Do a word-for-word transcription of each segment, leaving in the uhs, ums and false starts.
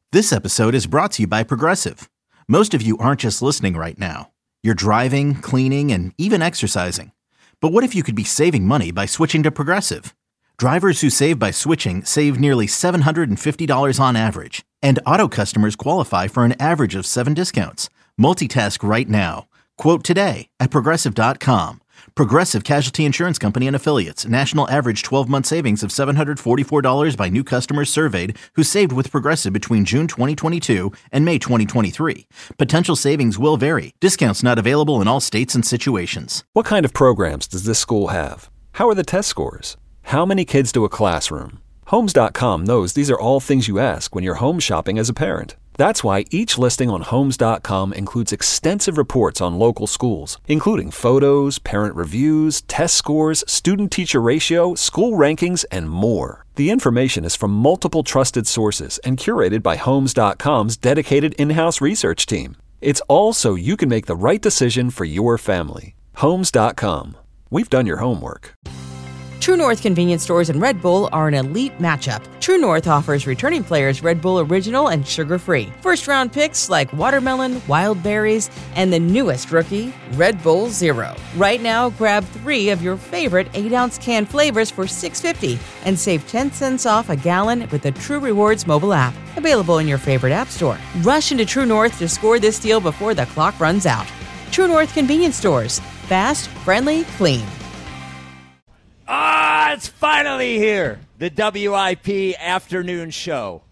This episode is brought to you by Progressive. Most of you aren't just listening right now. You're driving, cleaning, and even exercising. But what if you could be saving money by switching to Progressive? Drivers who save by switching save nearly seven hundred fifty dollars on average. And auto customers qualify for an average of seven discounts. Multitask right now. Quote today at Progressive dot com. Progressive Casualty Insurance Company and Affiliates. National average twelve-month savings of seven hundred forty-four dollars by new customers surveyed who saved with Progressive between June twenty twenty-two and May twenty twenty-three. Potential savings will vary. Discounts not available in all states and situations. What kind of programs does this school have? How are the test scores? How many kids do a classroom? Homes dot com knows these are all things you ask when you're home shopping as a parent. That's why each listing on Homes dot com includes extensive reports on local schools, including photos, parent reviews, test scores, student-teacher ratio, school rankings, and more. The information is from multiple trusted sources and curated by Homes dot com's dedicated in-house research team. It's all so you can make the right decision for your family. Homes dot com. We've done your homework. True North convenience stores and Red Bull are an elite matchup. True North offers returning players Red Bull Original and sugar-free. First-round picks like watermelon, wild berries, and the newest rookie, Red Bull Zero. Right now, grab three of your favorite eight-ounce can flavors for six dollars and fifty cents and save ten cents off a gallon with the True Rewards mobile app. Available in your favorite app store. Rush into True North to score this deal before the clock runs out. True North convenience stores. Fast, friendly, clean. Ah, it's finally here. The W I P afternoon show.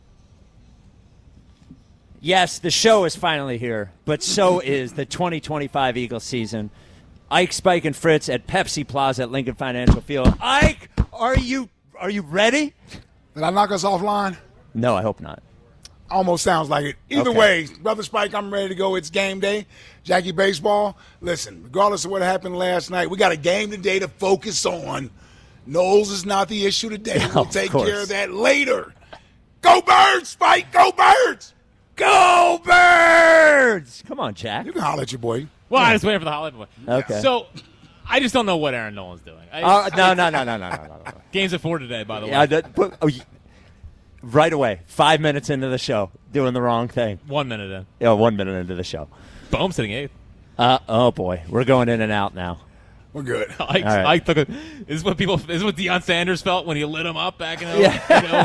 Yes, the show is finally here, but so is the twenty twenty-five Eagles season. Ike, Spike, and Fritz at Pepsi Plaza at Lincoln Financial Field. Ike, are you are you ready? Did I knock us offline? No, I hope not. Almost sounds like it. Either Okay. way, Brother Spike, I'm ready to go. It's game day. Jackie Baseball, listen, regardless of what happened last night, we got a game today to focus on. Knowles is not the issue today. No, We'll of take course. care of that later. Go Birds, Spike! Go Birds! Go Birds! Come on, Jack. You can holler at your boy. Well, I was waiting for the holiday boy. Okay. So, I just don't know what Aaron Nolan's doing. I, Uh, no, no, no, no, no, no, no, no. Game's at four today, by the Yeah, way. that, but, oh, y- right away, five minutes into the show, doing the wrong thing. One minute in. Yeah, one minute into the show. Boom, sitting eighth. Uh, oh, boy. We're going in and out now. We're good. Ike, right. Ike took a, this is what people. This is what Deion Sanders felt when he lit him up back in oh four.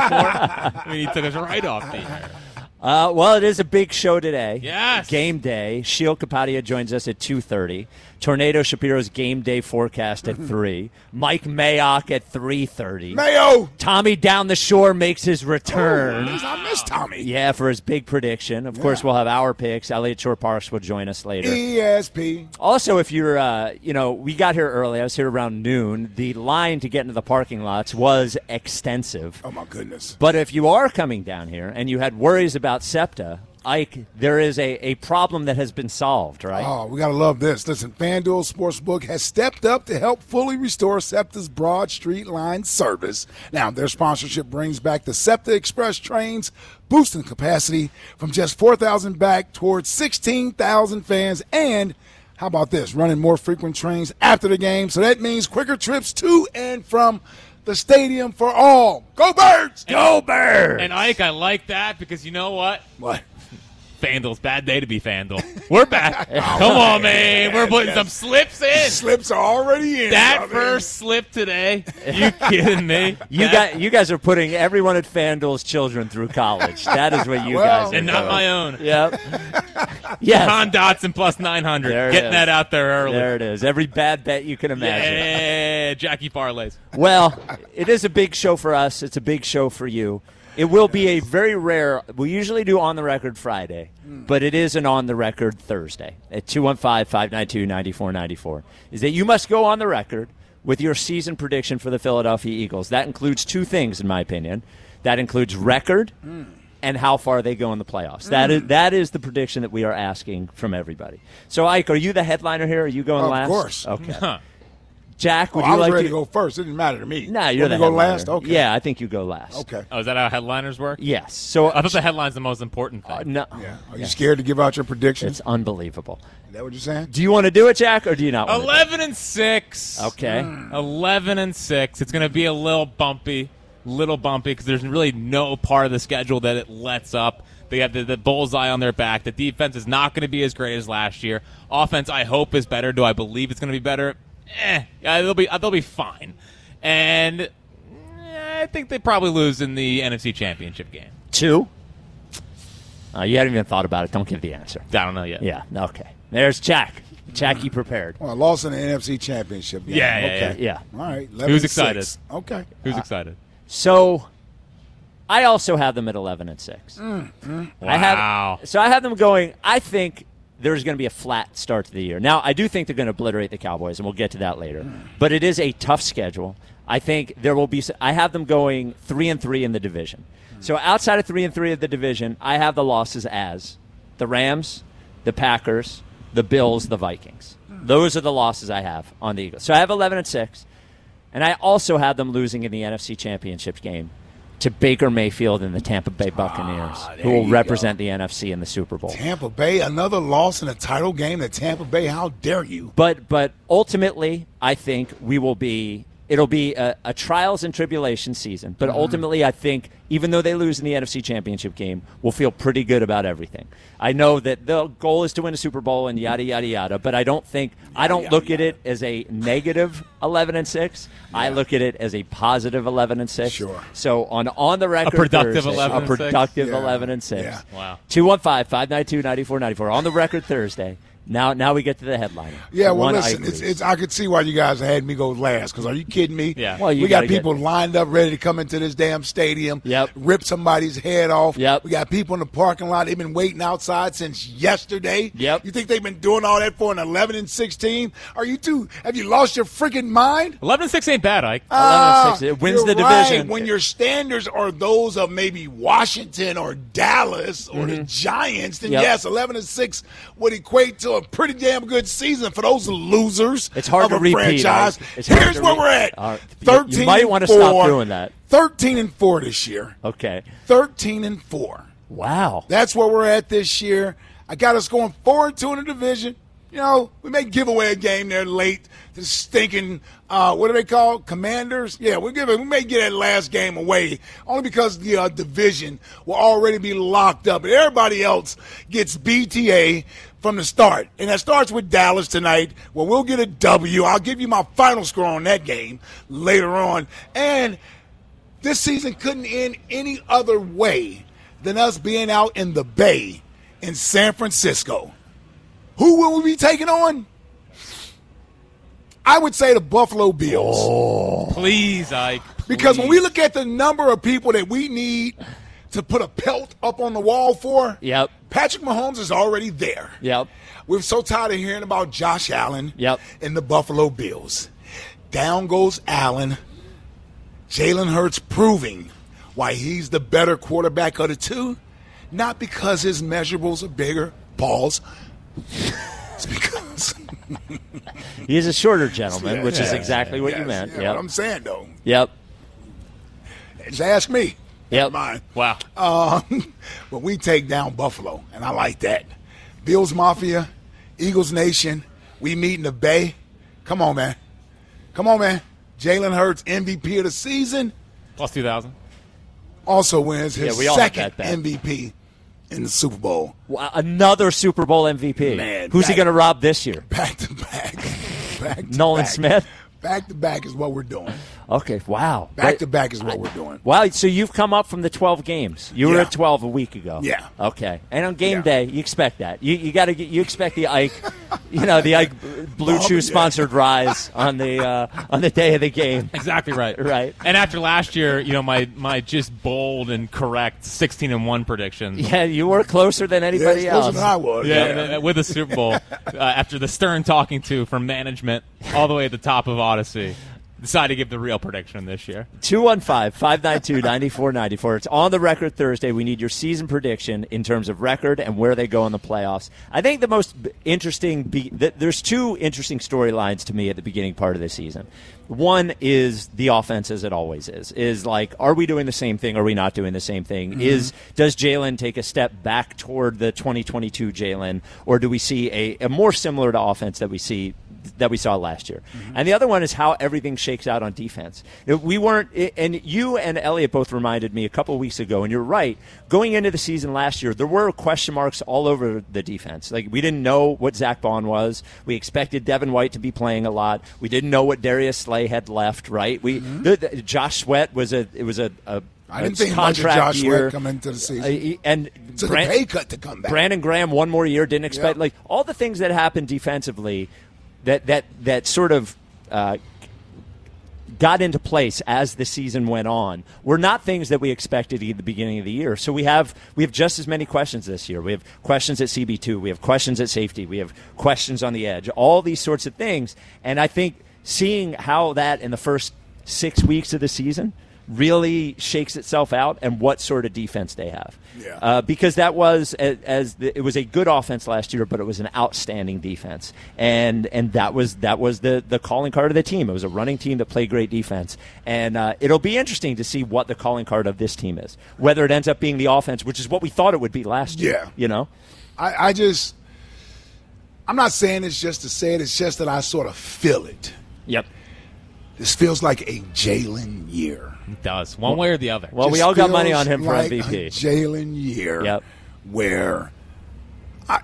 I mean, he took us right off the air. Uh, well, it is a big show today. Yes. Game day. Sheil Kapadia joins us at two thirty. Tornado Shapiro's game day forecast at three. Mike Mayock at three thirty. Mayo! Tommy Down the Shore makes his return. Oh, I miss Tommy. Yeah, for his big prediction. Of course, we'll have our picks. Elliott Shore Parks will join us later. E S P. Also, if you're, uh, you know, we got here early. I was here around noon. The line to get into the parking lots was extensive. Oh, my goodness. But if you are coming down here and you had worries about SEPTA, Ike, there is a, a problem that has been solved, right? Oh, we got to love this. Listen, FanDuel Sportsbook has stepped up to help fully restore SEPTA's Broad Street Line service. Now, their sponsorship brings back the SEPTA Express trains, boosting capacity from just four thousand back towards sixteen thousand fans. And how about this? Running more frequent trains after the game. So that means quicker trips to and from the stadium for all. Go Birds! Go Birds! And Ike, I like that because you know what? What? FanDuel's bad day to be FanDuel. We're back. Come on, man. We're putting some slips in. Slips are already in. That brother. first slip today. You kidding me? You That- got, you guys are putting everyone at FanDuel's children through college. That is what you Well, guys are and not doing. my own. Yep. Yes. Con Dotson plus nine hundred. There it Getting is. that out there early. There it is. Every bad bet you can imagine. Yeah, Jackie parlays. Well, it is a big show for us. It's a big show for you. It will be a very rare, we usually do On the Record Friday, but it is an On the Record Thursday at two one five, five nine two, nine four nine four. Is that you must go on the record with your season prediction for the Philadelphia Eagles. That includes two things, in my opinion. That includes record and how far they go in the playoffs. That is that is the prediction that we are asking from everybody. So, Ike, are you the headliner here? Are you going Of last? course. Okay. Huh. Jack, would Oh, you I was like ready to to go first. It didn't matter to me. Nah, you're Want the me to go headliner. last? Okay. Yeah, I think you go last. Okay. Oh, is that how headliners work? Yes. So I thought the headline's the most important thing. uh, no. Yeah. Are you Yes. scared to give out your predictions? It's unbelievable. Is that what you're saying? Do you want to do it, Jack, or do you not want Eleven and six. to? Okay. Eleven and six. It's going to be a little bumpy. little bumpy because there's really no part of the schedule that it lets up. They have the, the bullseye on their back. The defense is not going to be as great as last year. Offense, I hope, is better. Do I believe it's going to be better? Eh, yeah, they'll be they'll be fine. And eh, I think they probably lose in the N F C Championship game. Two? Uh, you hadn't even thought about it. Don't give the answer. I don't know yet. Yeah, okay. There's Jack. Jack, you prepared. Well, I lost in the N F C Championship game. Yeah, yeah, okay. yeah. All right. Who's excited? Okay. Who's Uh, excited? So, I also have them at eleven and six. Mm, mm. I Wow. have, so I have them going, I think there's going to be a flat start to the year. Now, I do think they're going to obliterate the Cowboys, and we'll get to that later. Mm. But it is a tough schedule. I think there will be, I have them going three and three in the division. Mm. So outside of three and three of the division, I have the losses as the Rams, the Packers, the Bills, the Vikings. Those are the losses I have on the Eagles. So I have eleven and six, and I also have them losing in the N F C Championship game to Baker Mayfield and the Tampa Bay Buccaneers, Ah, there who will you represent go. the N F C in the Super Bowl. Tampa Bay, another loss in a title game to Tampa Bay. How dare you? But but ultimately, I think we will be. It'll be a, a trials and tribulation season. But Mm-hmm. ultimately, I think even though they lose in the N F C Championship game, we'll feel pretty good about everything. I know that the goal is to win a Super Bowl and yada yada yada. But I don't think I don't yada, look at yada. it as a negative eleven and six. I look at it as a positive eleven and six. Sure. So on on the record, productive Thursday, eleven a and six? productive Yeah. eleven and six. Yeah. Wow. Two one five five nine two ninety four ninety four on the record Thursday. Now, now we get to the headline. Yeah, well, One listen, Ike it's, Reese. it's, I could see why you guys had me go last, because are you kidding me? Yeah. Well, you we got gotta get- people lined up ready to come into this damn stadium, Yep. rip somebody's head off. Yep. We got people in the parking lot. They've been waiting outside since yesterday. Yep. You think they've been doing all that for an eleven and sixteen? Are you two? Have you lost your freaking mind? eleven and six ain't bad, Ike. Ah, eleven and six. It wins you're the right. division. When your standards are those of maybe Washington or Dallas or the Giants, then Mm-hmm. Yep. yes, eleven and six would equate to a pretty damn good season for those losers. It's hard of to a repeat, franchise. Ike. It's hard Here's to where re- we're at. All right. You- Thirteen. you might and wanna four. stop doing that. Thirteen and four this year. Okay. Thirteen and four. Wow. That's where we're at this year. I got us going four and two in the division. You know, we may give away a game there late. The stinking, uh, what are they called? Commanders? Yeah, we give it. We may get that last game away only because the uh, division will already be locked up, and everybody else gets B T A from the start. And that starts with Dallas tonight, where we'll get a W. I'll give you my final score on that game later on. And this season couldn't end any other way than us being out in the Bay in San Francisco. Who will we be taking on? I would say the Buffalo Bills. Please, Ike. Because when please. we look at the number of people that we need to put a pelt up on the wall for, Yep. Patrick Mahomes is already there. Yep. We're so tired of hearing about Josh Allen Yep. and the Buffalo Bills. Down goes Allen. Jalen Hurts proving why he's the better quarterback of the two. Not because his measurables are bigger. Pause. It's because He is a shorter gentleman, which is Yeah, exactly what you yes, meant. yeah, Yep. what I'm saying, though. Yep. Just ask me. Yep. Never mind. Wow. Um, but we take down Buffalo, and I like that. Bills Mafia, Eagles Nation, we meet in the Bay. Come on, man. Come on, man. Jalen Hurts, M V P of the season, Plus two thousand. also wins his Yeah, we all have second that bet. M V P in the Super Bowl. Wow, another Super Bowl M V P. Man, Who's he back- going to rob this year? Back to back. Back to Nolan back. Smith? Back to back is what we're doing. Okay, wow. Back But- to back is what we're doing. Wow, so you've come up from the twelve games. You were Yeah. at twelve a week ago. Yeah. Okay. And on game Yeah. day, you expect that. You you got to get you expect the Ike, you know, the Ike Blue Bum, Chew yeah. sponsored rise on the uh, on the day of the game. Exactly right. Right. And after last year, you know, my my just bold and correct sixteen and one prediction. Yeah, you were closer than Yeah, anybody it's closer else. than I was. Yeah, and then with the Super Bowl, uh, after the stern talking to from management all the way at the top of Odyssey, decided to give the real prediction this year. two one five, five nine two, nine four nine four. It's on the record Thursday. We need your season prediction in terms of record and where they go in the playoffs. I think the most b- interesting be- th- there's two interesting storylines to me at the beginning part of the season. One is the offense, as it always is. Is like, are we doing the same thing? Are we not doing the same thing? Is does Jalen take a step back toward the twenty twenty-two Jalen, or do we see a, a more similar to offense that we see that we saw last year. Mm-hmm. And the other one is how everything shakes out on defense. We weren't, and you and Elliot both reminded me a couple of weeks ago, and you're right, going into the season last year, there were question marks all over the defense. Like, we didn't know what Zach Bond was. We expected Devin White to be playing a lot. We didn't know what Darius Slay had left, right? We mm-hmm. the, the, Josh Sweat was a, it was a, a I didn't think much of Josh year. Sweat coming into the season. Uh, and took Brand- a pay cut to come back. Brandon Graham, one more year, didn't expect. Yep. Like, all the things that happened defensively that that that sort of uh, got into place as the season went on were not things that we expected at the beginning of the year. So we have we have just as many questions this year. We have questions at C B two. We have questions at safety. We have questions on the edge. All these sorts of things. And I think seeing how that in the first six weeks of the season really shakes itself out and what sort of defense they have. Yeah. Uh, because that was, as, as the, it was a good offense last year, but it was an outstanding defense. And and that was that was the, the calling card of the team. It was a running team that played great defense. And uh, it'll be interesting to see what the calling card of this team is. Whether it ends up being the offense, which is what we thought it would be last year. Yeah. You know? I, I just – I'm not saying it's just to say it. It's just that I sort of feel it. Yep. This feels like a Jalen year. It does, one way or the other. Well, Just we all got money on feels him for like M V P. A Jalen year, Yep. where I,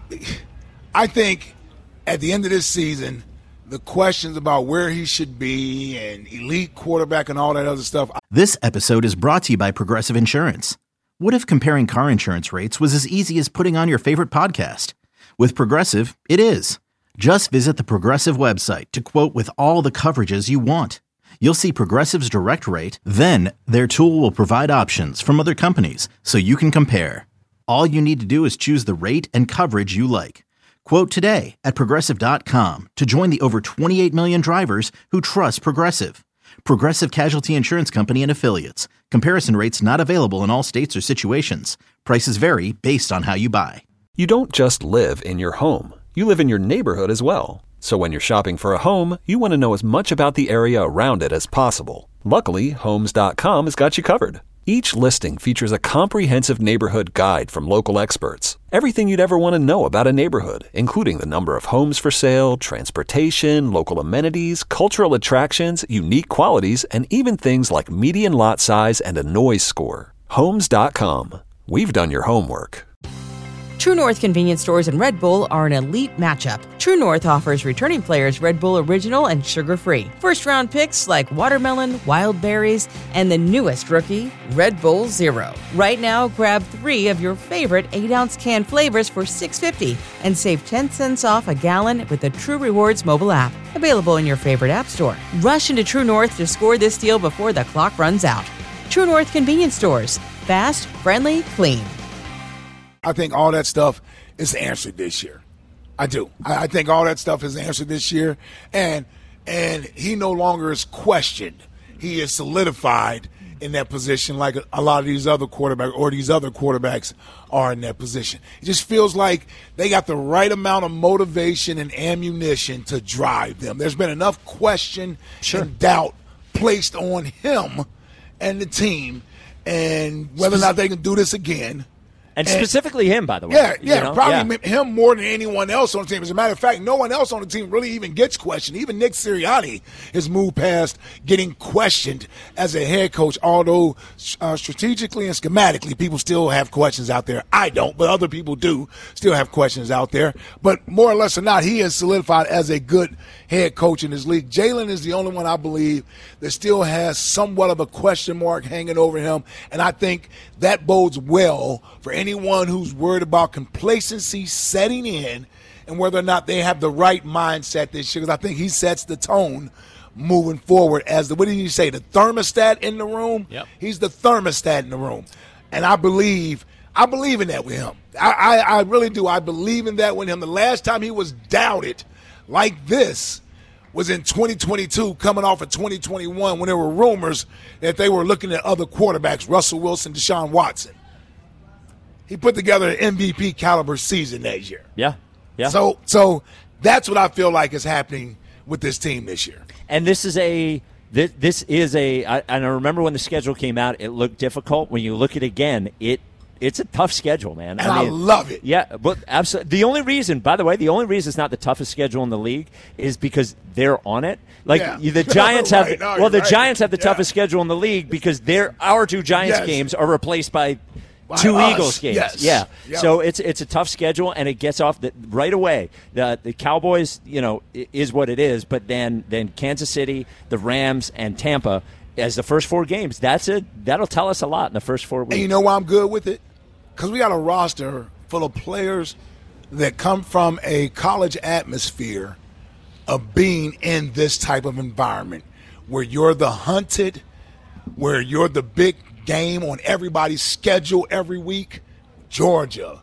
I think at the end of this season, the questions about where he should be and elite quarterback and all that other stuff. This episode is brought to you by Progressive Insurance. What if comparing car insurance rates was as easy as putting on your favorite podcast? With Progressive, it is. Just visit the Progressive website to quote with all the coverages you want. You'll see Progressive's direct rate, then their tool will provide options from other companies so you can compare. All you need to do is choose the rate and coverage you like. Quote today at Progressive dot com to join the over twenty-eight million drivers who trust Progressive. Progressive Casualty Insurance Company and Affiliates. Comparison rates not available in all states or situations. Prices vary based on how you buy. You don't just live in your home. You live in your neighborhood as well. So when you're shopping for a home, you want to know as much about the area around it as possible. Luckily, Homes dot com has got you covered. Each listing features a comprehensive neighborhood guide from local experts. Everything you'd ever want to know about a neighborhood, including the number of homes for sale, transportation, local amenities, cultural attractions, unique qualities, and even things like median lot size and a noise score. Homes dot com. We've done your homework. True North convenience stores and Red Bull are an elite matchup. True North offers returning players Red Bull Original and sugar-free. First-round picks like watermelon, wild berries, and the newest rookie, Red Bull Zero. Right now, grab three of your favorite eight-ounce can flavors for six dollars and fifty cents and save ten cents off a gallon with the True Rewards mobile app. Available in your favorite app store. Rush into True North to score this deal before the clock runs out. True North convenience stores. Fast, friendly, clean. I think all that stuff is answered this year. I do. I, I think all that stuff is answered this year. And and he no longer is questioned. He is solidified in that position like a, a lot of these other quarterbacks or these other quarterbacks are in that position. It just feels like they got the right amount of motivation and ammunition to drive them. There's been enough question sure. and doubt placed on him and the team and whether or not they can do this again. And, and specifically him, by the way. Yeah, yeah, you know? probably yeah. him more than anyone else on the team. As a matter of fact, no one else on the team really even gets questioned. Even Nick Sirianni has moved past getting questioned as a head coach, although uh, strategically and schematically, people still have questions out there. I don't, but other people do still have questions out there. But more or less or not, he is solidified as a good head coach in this league. Jalen is the only one, I believe, that still has somewhat of a question mark hanging over him, and I think that bodes well for any Anyone who's worried about complacency setting in and whether or not they have the right mindset this year, because I think he sets the tone moving forward as the, what did you say, the thermostat in the room? Yep. He's the thermostat in the room. And I believe I believe in that with him. I, I, I really do. I believe in that with him. The last time he was doubted like this was in twenty twenty-two, coming off of twenty twenty-one, when there were rumors that they were looking at other quarterbacks, Russell Wilson, Deshaun Watson. He put together an M V P caliber season that year. Yeah, yeah. So, so that's what I feel like is happening with this team this year. And this is a this, this is a. I, and I remember when the schedule came out, it looked difficult. When you look at it again, it it's a tough schedule, man. And I, mean, I love it. Yeah, but absolutely. The only reason, by the way, the only reason it's not the toughest schedule in the league is because they're on it. Like Yeah. the Giants have, Right. No, well, you're the right. Giants have the Yeah. toughest schedule in the league because they're our two Giants Yes. games are replaced by. By Two us. Eagles games, Yes. yeah. Yep. So it's it's a tough schedule, and it gets off the, right away. The the Cowboys, you know, i- is what it is. But then then Kansas City, the Rams, and Tampa as the first four games. That's it. That'll tell us a lot in the first four weeks. And you know why I'm good with it? Because we got a roster full of players that come from a college atmosphere of being in this type of environment where you're the hunted, where you're the big game on everybody's schedule every week. Georgia,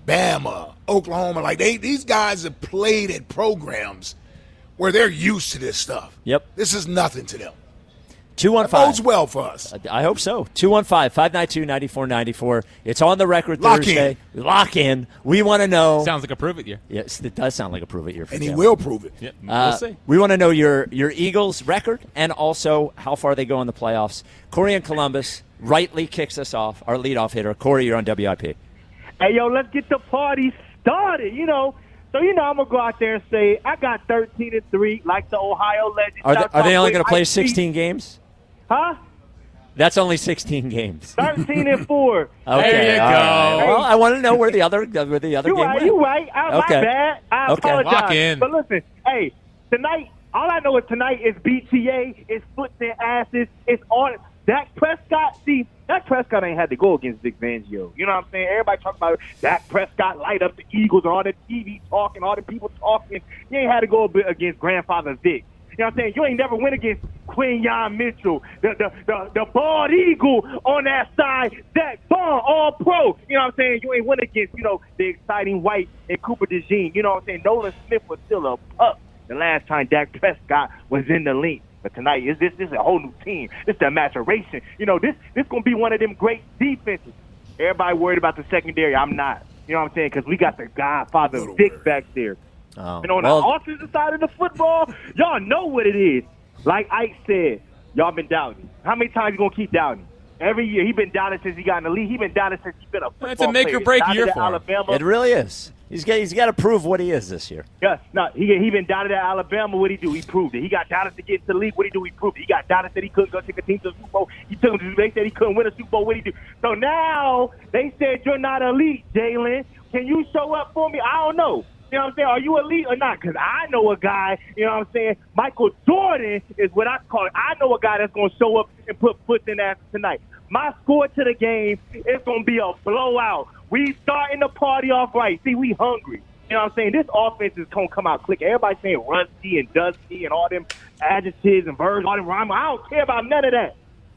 Bama, Oklahoma, like they these guys have played at programs where they're used to this stuff. Yep. This is nothing to them. two one That five. bodes well for us. I hope so. two one five, five nine two, nine four nine four. It's on the record Lock Thursday. Lock in. We want to know. Sounds like a prove it year. Yes, it does sound like a prove it year for And he Jim. will prove it. Yep, Uh, we'll see. We want to know your, your Eagles record and also how far they go in the playoffs. Corey in Columbus rightly kicks us off, our leadoff hitter. Corey, you're on W I P. Hey, yo, let's get the party started, you know. So, you know, I'm going to go out there and say I got thirteen and three, like the Ohio legend. Are they, Shout are they out only to going to play Ice-T. sixteen games? Huh? That's only sixteen games. thirteen and four. Okay, There you all right. go. Well, I want to know where the other where the other You game right, went. you right. I, Okay. My bad. I Okay. apologize. Lock in. But listen, hey, tonight, all I know is tonight is B T A, it's foot and asses, it's on. Dak Prescott, see, Dak Prescott ain't had to go against Vic Fangio. You know what I'm saying? Everybody talking about Dak Prescott light up the Eagles, all the T V talking, all the people talking. You ain't had to go against grandfather Vic. You know what I'm saying? You ain't never went against Quinyon Mitchell, the the, the the bald eagle on that side, Zach Bond, all pro. You know what I'm saying? You ain't went against, you know, the exciting white and Cooper DeJean. You know what I'm saying? Nolan Smith was still a pup the last time Dak Prescott was in the league. But tonight, is this, this is a whole new team. This is a maturation. You know, this this going to be one of them great defenses. Everybody worried about the secondary. I'm not. You know what I'm saying? Because we got the godfather Little Vic word. back there. Oh, And on well, the offensive side of the football, y'all know what it is. Like Ike said, y'all been doubting. How many times you going to keep doubting? Every year. He been doubting since he got in the league. He been doubting since he's been a football It's a make or player. break Doubted year at for him. Alabama. it really is. He's got he's got to prove what he is this year. Yes, no, he he been doubted at Alabama. What he do? He proved it. He got doubted to get into the league. What he do? He proved it. He got doubted that he couldn't go take a team to the Super Bowl. He took him to. They said he couldn't win a Super Bowl. What he do? So now they said you're not elite, Jalen. Can you show up for me? I don't know. You know what I'm saying? Are you elite or not? Because I know a guy, you know what I'm saying? Michael Jordan is what I call it. I know a guy that's going to show up and put foot in ass tonight. My score to the game is going to be a blowout. We starting the party off right. See, we hungry. You know what I'm saying? This offense is going to come out quick. Everybody saying rusty and dusty and all them adjectives and verbs, all them rhymes. I don't care about none of that.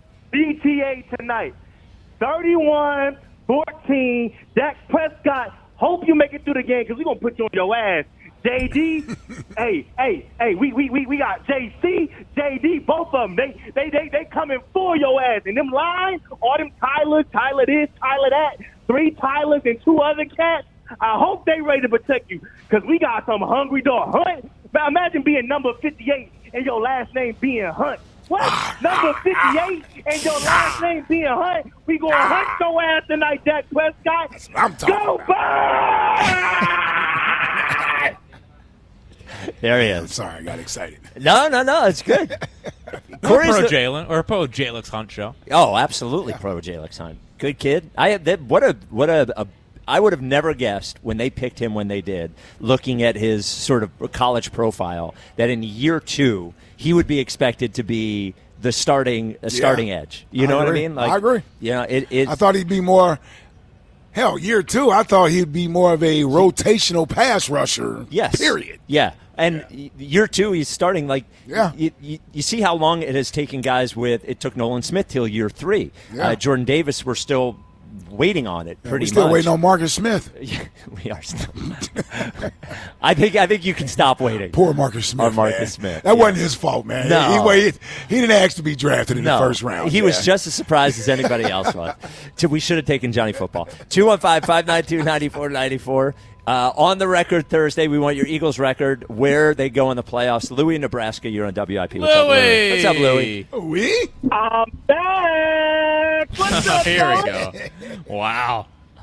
B T A tonight, thirty-one fourteen. Dak Prescott, hope you make it through the game because we're going to put you on your ass. J D, hey, hey, hey, we, we, we, we got J C, J D, both of them. They, they, they, they coming for your ass. And them lines, all them Tylers, Tyler this, Tyler that, three Tylers and two other cats, I hope they ready to protect you because we got some hungry dog. Hunt, now imagine being number fifty-eight and your last name being Hunt. What? Number fifty-eight and your last name being Hunt? We going to hunt your ass tonight, Dak Prescott. That's what I'm talking Go about. Birds! There he I'm is. sorry, I got excited. No, no, no. It's good. Or Corey's pro the- Jalen or pro Jalix Hunt show. Oh, absolutely, pro Jalix Hunt. Good kid. I that, what a what a, a I would have never guessed when they picked him when they did, looking at his sort of college profile, that in year two he would be expected to be the starting a starting edge. You I know agree. what I mean? I agree. Yeah, it, it I thought he'd be more. Hell, year two, I thought he'd be more of a rotational pass rusher. Yes. Period. Yeah. And y year two, he's starting like Yeah. You, you, you see how long it has taken guys with. It took Nolan Smith till year three. Yeah. Uh, Jordan Davis, we're still waiting on it. Pretty We're still much. waiting on Marcus Smith. we are still. I think I think you can stop waiting. Poor Marcus Smith. On Marcus man. Smith, That yeah. wasn't his fault, man. No. He waited. He didn't ask to be drafted in No, the first round. he yeah. was just as surprised as anybody else was. So we should have taken Johnny Football. two one five, five nine two, nine four nine four. Uh, on the record Thursday, we want your Eagles record, where they go in the playoffs. Louis, Nebraska, you're on W I P. What's up, Louis? Louis. What's up, Louis? We? I'm back. What's up, Here we boys? go. Wow.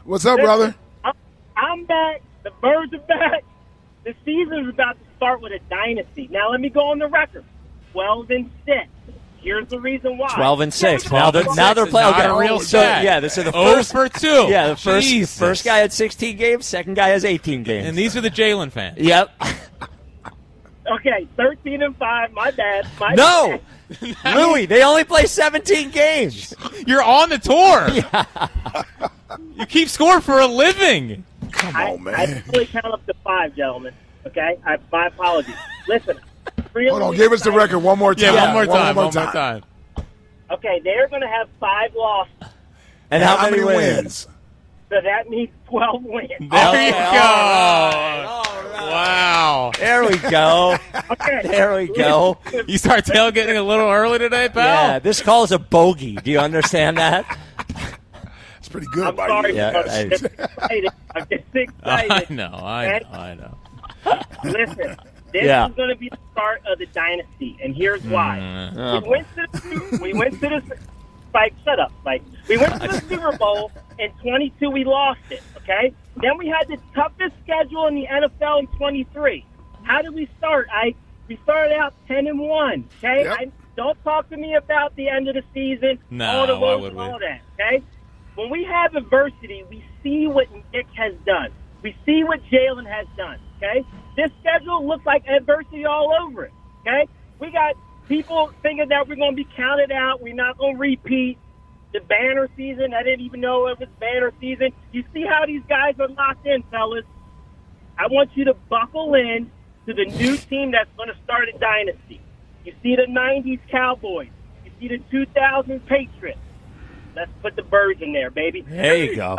What's up, Listen, brother? I'm, I'm back. The Birds are back. The season is about to start with a dynasty. Now, let me go on the record. twelve and six. Here's the reason why. Twelve and six. twelve Now they're and now six they're is playing. not Okay. a real so stat. yeah, this is the Oh first for two. Yeah, the first Jesus. first guy had sixteen games. Second guy has eighteen games. And these are the Jalen fans. Yep. Okay, thirteen and five. My bad. My No, bad. Louis. They only play seventeen games. You're on the tour. You keep score for a living. Come I, on, I man. only count up to five, gentlemen. Okay? I, my apologies. Listen. Really Hold on. Give us the excited. record one more time. Yeah, one more time. One One more time. Okay, they're going to have five losses. And how, many, wins? So that means twelve wins. There Okay, you go. all right, all right. Wow. There we go. Okay. There we go. You start tailgating a little early today, pal? Yeah, this call is a bogey. Do you understand that? It's pretty good I'm by sorry. you. Yeah, I'm I- just excited. I'm just I excited. know. I know. I know. Listen, this Yeah. is going to be the start of the dynasty, and here's why. Oh, we went to the, we went to the Spike. Shut up, Spike. We went to the Super Bowl in twenty-two. We lost it. Okay. Then we had the toughest schedule in the N F L in twenty-three. How did we start? I we started out ten and one. Okay. Yep. I, don't talk to me about the end of the season. No, all the why woes would and we? all that. Okay. When we have adversity, we see what Nick has done. We see what Jalen has done. Okay. This schedule looks like adversity all over it. Okay. We got people thinking that we're going to be counted out. We're not going to repeat the banner season. I didn't even know it was banner season. You see how these guys are locked in, fellas. I want you to buckle in to the new team that's going to start a dynasty. You see the nineties Cowboys. You see the two thousand Patriots. Let's put the Birds in there, baby. There you go.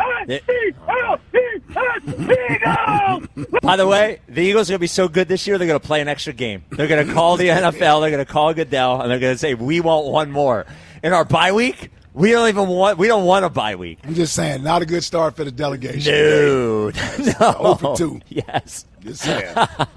Eagles! By the way, the Eagles are going to be so good this year, they're going to play an extra game. They're going to call the N F L, they're going to call Goodell, and they're going to say, we want one more. In our bye week, we don't even want, we don't want a bye week. I'm just saying, not a good start for the delegation. Dude. No. oh for two. Yes. Just saying.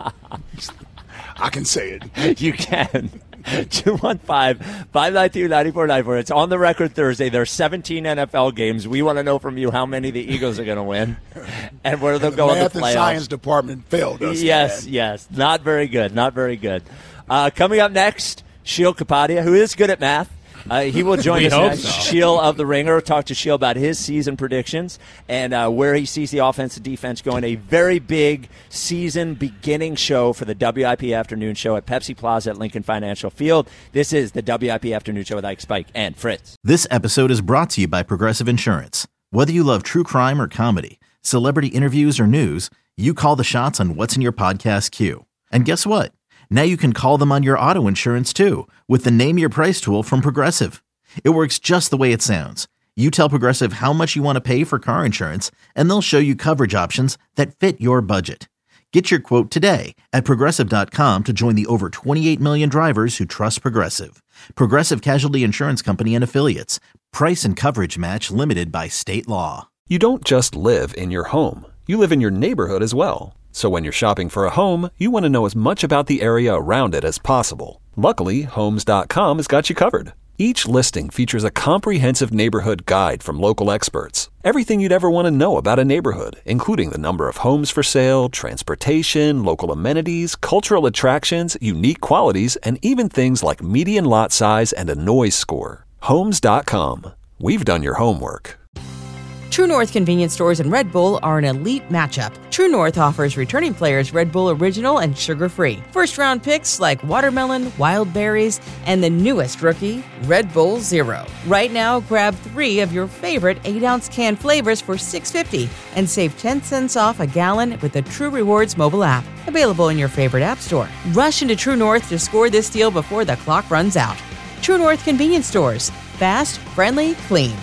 I can say it. You can. two one five, five nine two, nine four nine four. It's on the record Thursday. There are seventeen N F L games. We want to know from you how many the Eagles are going to win and where they'll The go in the math and playoffs. science department failed us. Yes, man. yes. Not very good. Not very good. Uh, coming up next, Sheil Kapadia, who is good at math. Uh, he will join We us hope next. so. Sheil of the Ringer. Talk to Sheil about his season predictions and uh, where he sees the offense and defense going. A very big season beginning show for the W I P Afternoon Show at Pepsi Plaza at Lincoln Financial Field. This is the W I P Afternoon Show with Ike Spike and Fritz. This episode is brought to you by Progressive Insurance. Whether you love true crime or comedy, celebrity interviews or news, you call the shots on what's in your podcast queue. And guess what? Now you can call them on your auto insurance too with the Name Your Price tool from Progressive. It works just the way it sounds. You tell Progressive how much you want to pay for car insurance, and they'll show you coverage options that fit your budget. Get your quote today at Progressive dot com to join the over twenty-eight million drivers who trust Progressive. Progressive Casualty Insurance Company and Affiliates. Price and coverage match limited by state law. You don't just live in your home. You live in your neighborhood as well. So when you're shopping for a home, you want to know as much about the area around it as possible. Luckily, Homes dot com has got you covered. Each listing features a comprehensive neighborhood guide from local experts. Everything you'd ever want to know about a neighborhood, including the number of homes for sale, transportation, local amenities, cultural attractions, unique qualities, and even things like median lot size and a noise score. Homes dot com. We've done your homework. True North convenience stores and Red Bull are an elite matchup. True North offers returning players Red Bull Original and sugar-free. First-round picks like watermelon, wild berries, and the newest rookie, Red Bull Zero. Right now, grab three of your favorite eight-ounce can flavors for six dollars and fifty cents and save ten cents off a gallon with the True Rewards mobile app. Available in your favorite app store. Rush into True North to score this deal before the clock runs out. True North convenience stores. Fast, friendly, clean.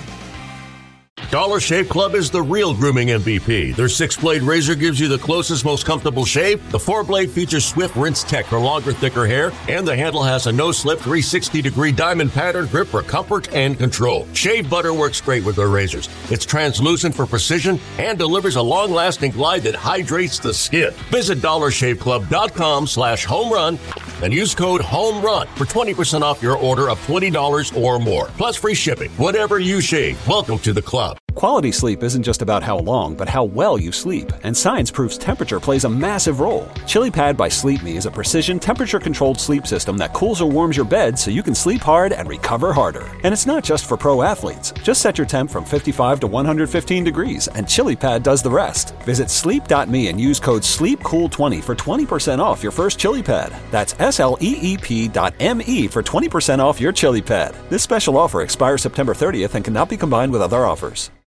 Dollar Shave Club is the real grooming M V P. Their six-blade razor gives you the closest, most comfortable shave. The four-blade features swift rinse tech for longer, thicker hair. And the handle has a no-slip three hundred sixty degree diamond pattern grip for comfort and control. Shave butter works great with their razors. It's translucent for precision and delivers a long-lasting glide that hydrates the skin. Visit dollar shave club dot com slash home run and use code HOMERUN for twenty percent off your order of twenty dollars or more. Plus free shipping. Whatever you shave, welcome to the club. Quality sleep isn't just about how long, but how well you sleep, and science proves temperature plays a massive role. ChiliPad by Sleep Me is a precision, temperature-controlled sleep system that cools or warms your bed so you can sleep hard and recover harder. And it's not just for pro athletes. Just set your temp from fifty-five to one hundred fifteen degrees, and ChiliPad does the rest. Visit sleep dot me and use code sleep cool twenty for twenty percent off your first ChiliPad. That's S L E E P dot M E for twenty percent off your ChiliPad. This special offer expires September thirtieth and cannot be combined with other offers.